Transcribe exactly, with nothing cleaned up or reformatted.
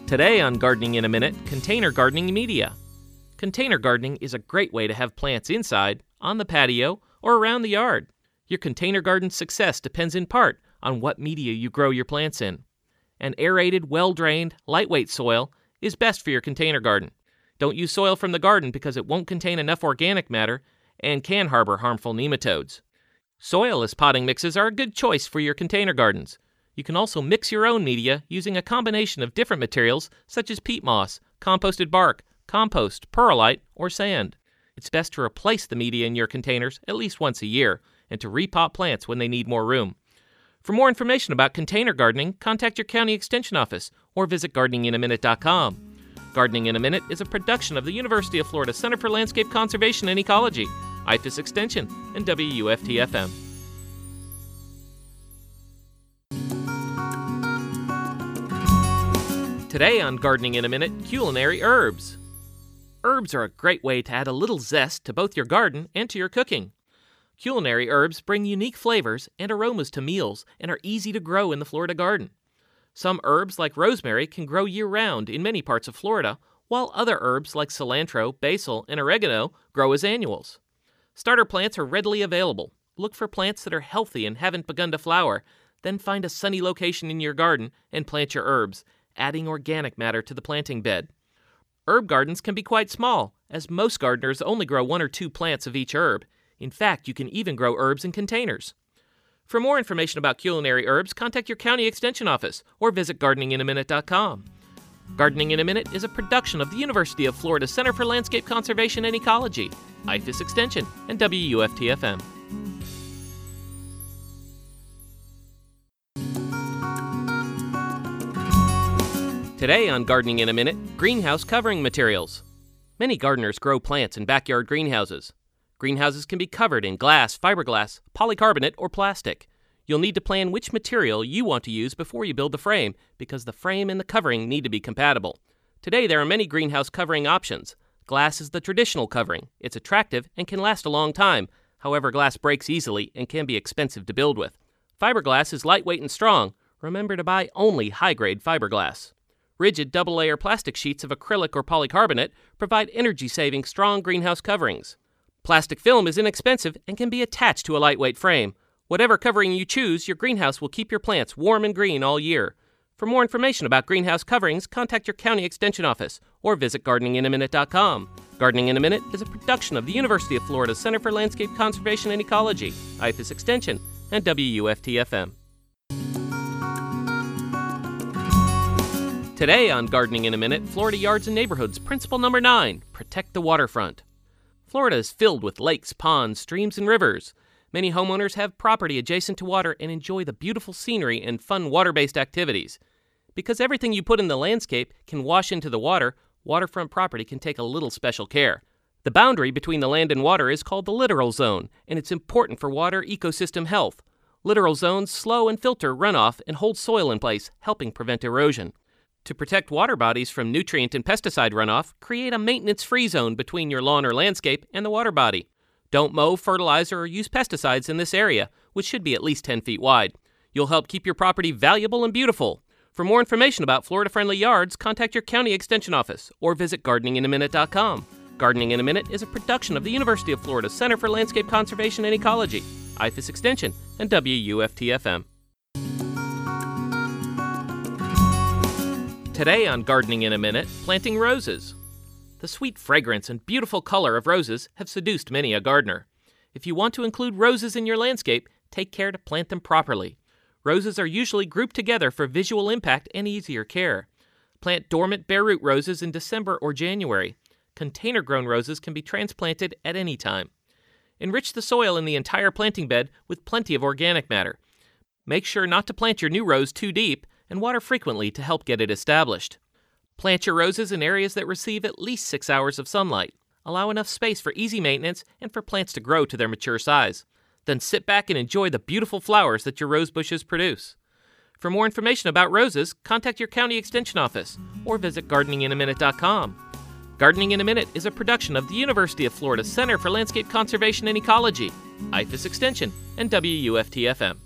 Today on Gardening in a Minute, container gardening media. Container gardening is a great way to have plants inside, on the patio, or around the yard. Your container garden's success depends in part on what media you grow your plants in. An aerated, well-drained, lightweight soil is best for your container garden. Don't use soil from the garden because it won't contain enough organic matter and can harbor harmful nematodes. Soilless potting mixes are a good choice for your container gardens. You can also mix your own media using a combination of different materials such as peat moss, composted bark, compost, perlite, or sand. It's best to replace the media in your containers at least once a year and to repot plants when they need more room. For more information about container gardening, contact your county extension office or visit gardening in a minute dot com. Gardening in a Minute is a production of the University of Florida Center for Landscape Conservation and Ecology, I F A S Extension, and W U F T F M. Today on Gardening in a Minute, culinary herbs. Herbs are a great way to add a little zest to both your garden and to your cooking. Culinary herbs bring unique flavors and aromas to meals and are easy to grow in the Florida garden. Some herbs like rosemary can grow year-round in many parts of Florida, while other herbs like cilantro, basil, and oregano grow as annuals. Starter plants are readily available. Look for plants that are healthy and haven't begun to flower. Then find a sunny location in your garden and plant your herbs, adding organic matter to the planting bed. Herb gardens can be quite small, as most gardeners only grow one or two plants of each herb. In fact, you can even grow herbs in containers. For more information about culinary herbs, contact your county extension office or visit gardening in a minute dot com. Gardening in a Minute is a production of the University of Florida Center for Landscape Conservation and Ecology, I F A S Extension, and W U F T F M. Today on Gardening in a Minute, greenhouse covering materials. Many gardeners grow plants in backyard greenhouses. Greenhouses can be covered in glass, fiberglass, polycarbonate, or plastic. You'll need to plan which material you want to use before you build the frame, because the frame and the covering need to be compatible. Today there are many greenhouse covering options. Glass is the traditional covering. It's attractive and can last a long time. However, glass breaks easily and can be expensive to build with. Fiberglass is lightweight and strong. Remember to buy only high-grade fiberglass. Rigid double-layer plastic sheets of acrylic or polycarbonate provide energy-saving, strong greenhouse coverings. Plastic film is inexpensive and can be attached to a lightweight frame. Whatever covering you choose, your greenhouse will keep your plants warm and green all year. For more information about greenhouse coverings, contact your county extension office or visit gardening in a minute dot com. Gardening in a Minute is a production of the University of Florida Center for Landscape Conservation and Ecology, I F A S Extension, and W U F T F M. Today on Gardening in a Minute, Florida Yards and Neighborhoods Principle Number nine, Protect the Waterfront. Florida is filled with lakes, ponds, streams, and rivers. Many homeowners have property adjacent to water and enjoy the beautiful scenery and fun water-based activities. Because everything you put in the landscape can wash into the water, waterfront property can take a little special care. The boundary between the land and water is called the littoral zone, and it's important for water ecosystem health. Littoral zones slow and filter runoff and hold soil in place, helping prevent erosion. To protect water bodies from nutrient and pesticide runoff, create a maintenance-free zone between your lawn or landscape and the water body. Don't mow, fertilizer, or use pesticides in this area, which should be at least ten feet wide. You'll help keep your property valuable and beautiful. For more information about Florida-friendly yards, contact your county extension office or visit gardening in a minute dot com. Gardening in a Minute is a production of the University of Florida Center for Landscape Conservation and Ecology, I F A S Extension, and W U F T F M. Today on Gardening in a Minute, planting roses. The sweet fragrance and beautiful color of roses have seduced many a gardener. If you want to include roses in your landscape, take care to plant them properly. Roses are usually grouped together for visual impact and easier care. Plant dormant bare root roses in December or January. Container-grown roses can be transplanted at any time. Enrich the soil in the entire planting bed with plenty of organic matter. Make sure not to plant your new rose too deep, and water frequently to help get it established. Plant your roses in areas that receive at least six hours of sunlight. Allow enough space for easy maintenance and for plants to grow to their mature size. Then sit back and enjoy the beautiful flowers that your rose bushes produce. For more information about roses, contact your county extension office or visit gardening in a minute dot com. Gardening in a Minute is a production of the University of Florida Center for Landscape Conservation and Ecology, I F A S Extension, and W U F T F M.